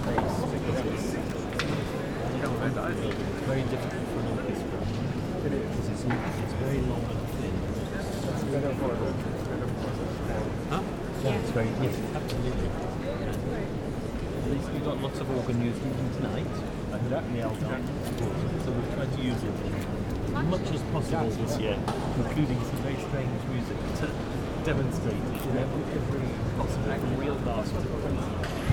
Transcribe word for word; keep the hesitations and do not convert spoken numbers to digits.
bass because it's, it's very difficult for an orchestra. It is. Because it's, it's very long and thin. It's better for the better for the Huh? Yeah, it's very, yes, absolutely. At least we've got lots of organ used even tonight, like that in the Eldon, so we've tried to use it as much as possible this year, including some very strange music to demonstrate it in every, every possible real last.